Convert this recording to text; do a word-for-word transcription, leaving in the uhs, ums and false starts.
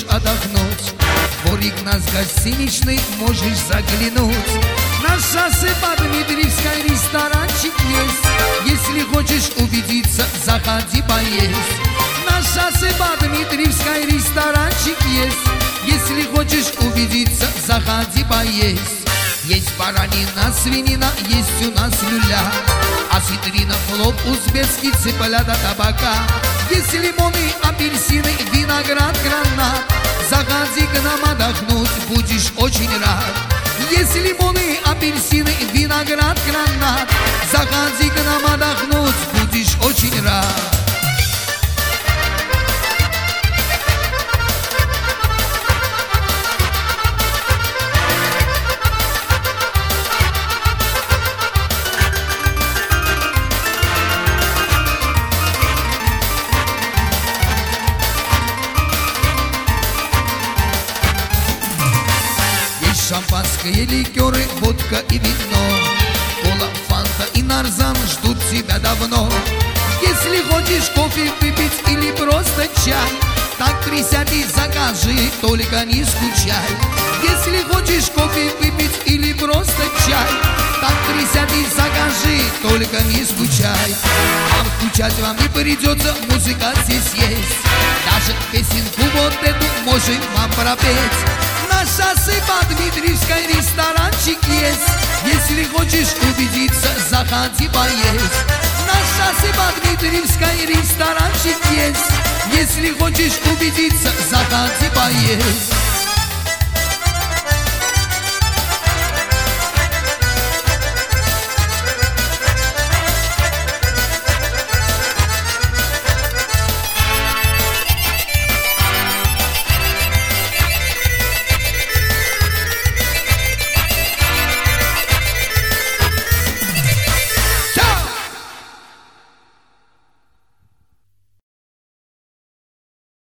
отдохнуть, в дворик нас гостиничный можешь заглянуть. На шоссе по Дмитриевской ресторанчик есть, если хочешь убедиться, заходи поесть. На шоссе по Дмитриевской ресторанчик есть, если хочешь убедиться, заходи поесть. Есть баранина, свинина, есть у нас люля, осетрина, хлоп, узбекский, цыплята, табака. Есть лимоны, апельсины, виноград, гранат. Заходи к нам отдохнуть, будешь очень рад. Есть лимоны, апельсины, виноград, гранат. Заходи к нам отдохнуть, будешь очень рад. Шампанское, ликеры, водка и вино, кола, фанта и нарзан ждут тебя давно. Если хочешь кофе выпить или просто чай, так присядь и закажи, только не скучай. Если хочешь кофе выпить или просто чай, так присядь и закажи, только не скучай. А скучать вам не придется, музыка здесь есть, даже песенку вот эту можем вам пропеть. На шоссе по Дмитриевской ресторанчик есть, если хочешь убедиться, заходи поесть. На шоссе по Дмитриевской ресторанчик есть, если хочешь убедиться, заходи поесть.